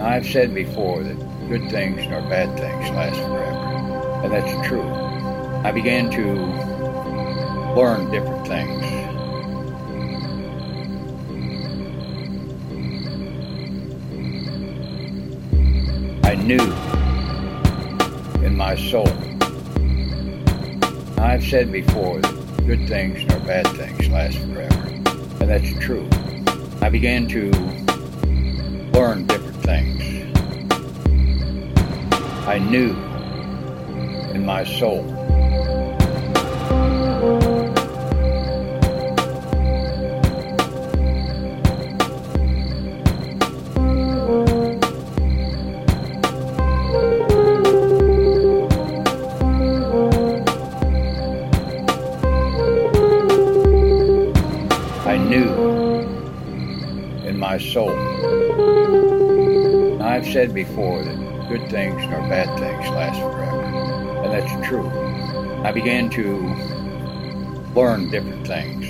I've said before that good things nor bad things last forever, and that's true. I began to learn different things. I knew in my soul. I've said before that good things nor bad things last forever, and that's true. I began to learn different things. I knew in my soul. I knew in my soul. I've said before that good things nor bad things last forever, and that's true. I began to learn different things.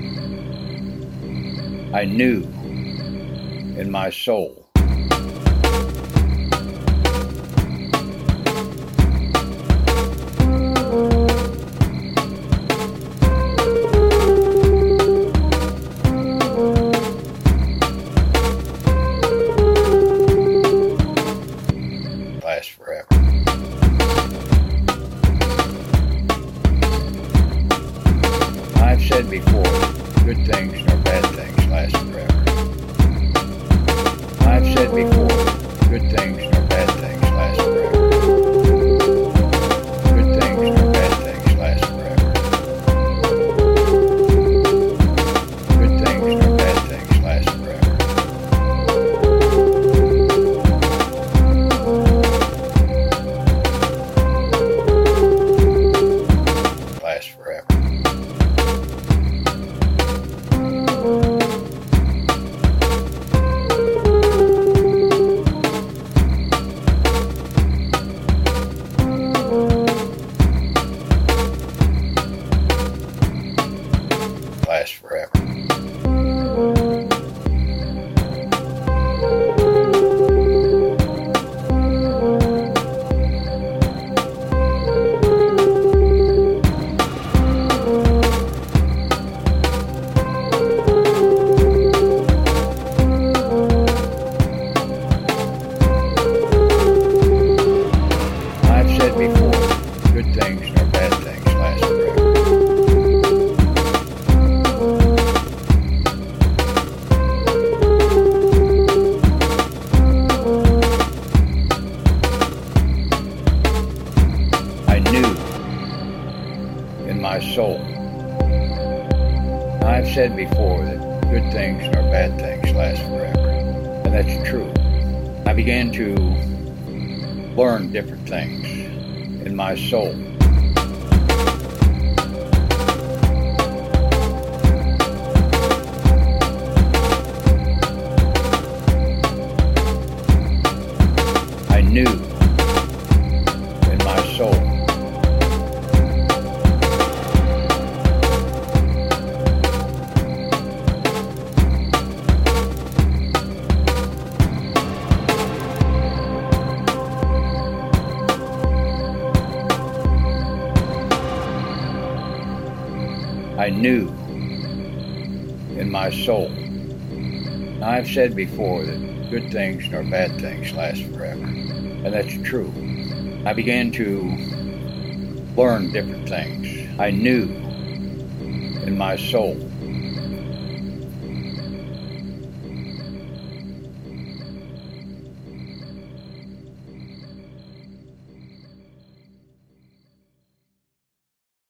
I knew in my soul. Last forever. I've said before, good things nor bad things last forever. I've said before, good things nor bad things last forever. Good things nor bad things last forever. Good things nor bad things last forever. Last forever. Last forever. I've said before, good things nor bad things last forever. I knew in my soul. I've said before that good things nor bad things last forever, and that's true. I began to learn different things in my soul. I knew in my soul. I knew in my soul. I've said before that good things nor bad things last forever, and that's true. I began to learn different things. I knew in my soul.